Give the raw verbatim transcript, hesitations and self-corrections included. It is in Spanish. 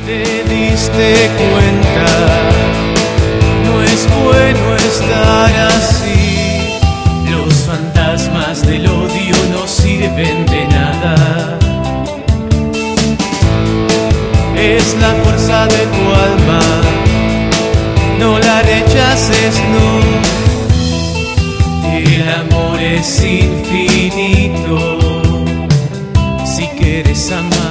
Te diste cuenta, no es bueno estar así. Los fantasmas del odio no sirven de nada. Es la fuerza de tu alma, no la rechaces, no. El amor es infinito, si quieres amar.